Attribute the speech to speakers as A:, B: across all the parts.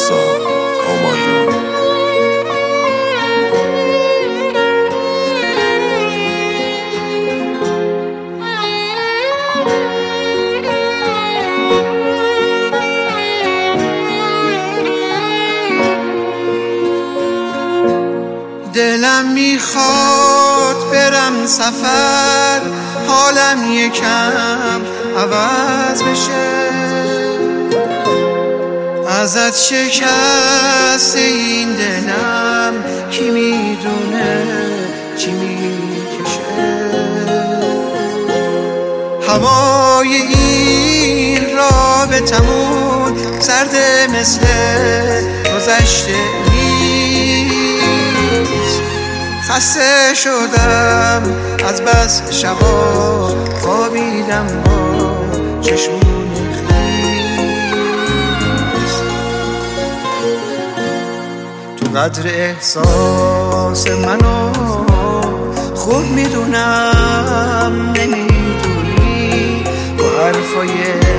A: رضا همایون.
B: دلم میخواد برم سفر، حالم یکم عوض بشه، ازت شکست این دلم کی میدونه چی میکشه. هوای این رابطمون سرده مثل گذشته نیست، خسته شدم از بس شبا خوابیدم با چشمون خیس. تو قدر احساس منو خوب میدونم، نمیدونی با حرفای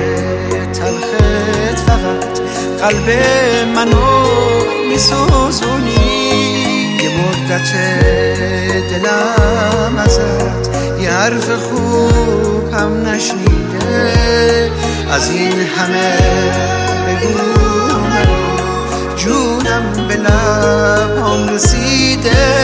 B: تلخت فقط قلب منو میسوزونی. یه مدت دلم ازت یه حرف خوب هم نشنیده، از این همه بگو منو جونم به لبام رسیده.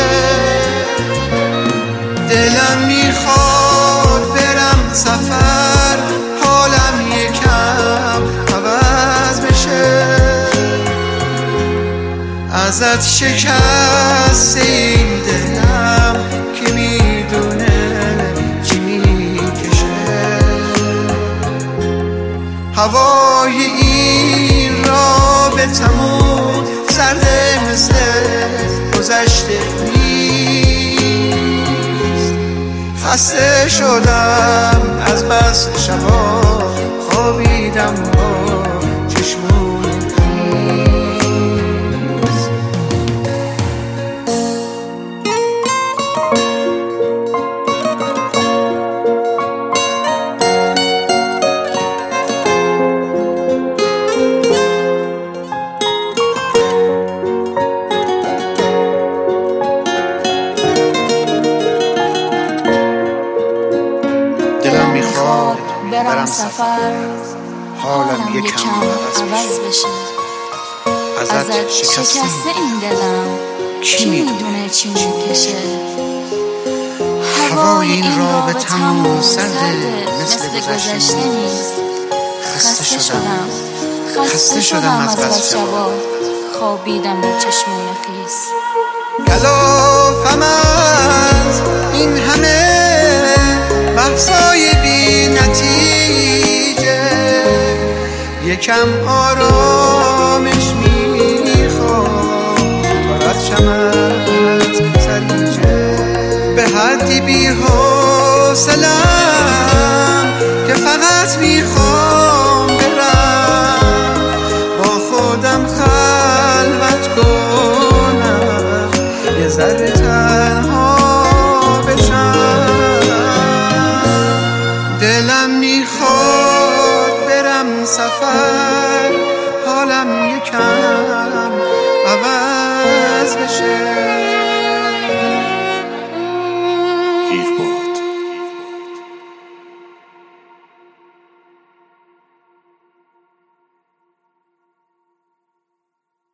B: دلم میخواد برم سفر، حالم یکم عوض بشه، ازت شکست این دلم که میدونه چی میکشه. هوای این رابطمون سرده مثل گذشته نیست، خسته شدم از بس شبا خوابیدم با چشمون خیس.
C: دلم میخواد برم سفر، حالم یکم عوض بشه، ازت شکست این دلم کی میدونه چی میکشه. هوای این رابطمون سرده مثل گذشته نیست، خسته شدم از بس شبا خوابیدم با چشمون خیس.
B: گلافم از این همه بحثای بی نتیجه، یکم آرامش میخوام تا رد شم از سریجه. به حدی بی حوصله‌ام که فقط میخوام برم با خودم خلوت کنم، یه ذره تنها بشم. دلم میخواد برم سفر، حالم یکم عوض بشه.
A: هیچ